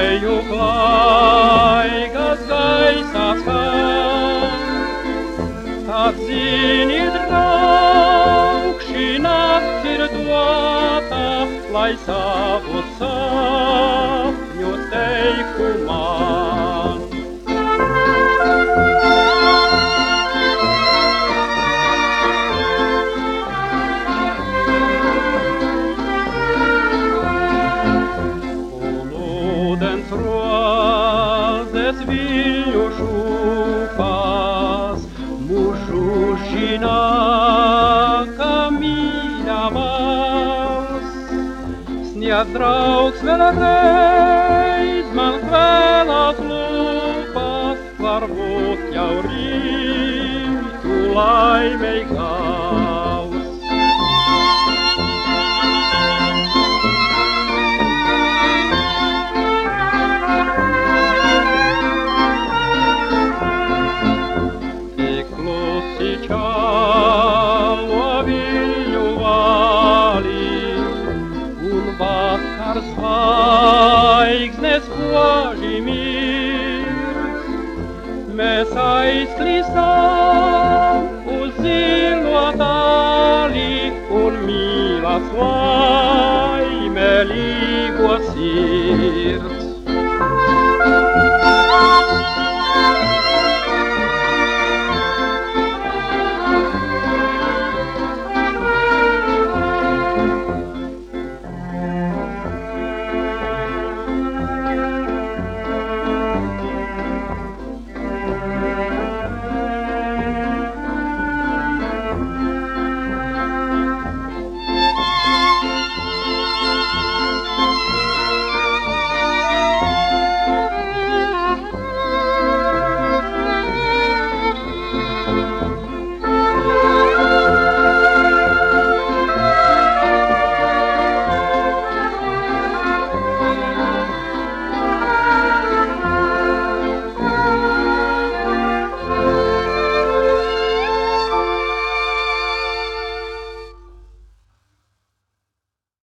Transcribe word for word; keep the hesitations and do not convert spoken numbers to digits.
Vēju klaigas gaisā skan, tad zini, draug, šī nakts ir dota, lai savus sapņus teiktu man. Rozes viļņu šūpās, mūžu žina, ka mīļa valsts. Sniedz draugs vēlreiz man vēlās lūpas, varbūt jau rītu laimei gaus. Čalo viļņu vāli, un vakar zvaigznes spoži mirs. Mēs aizklīstam uz zilo dali, un mīlas laimelīgo sirds.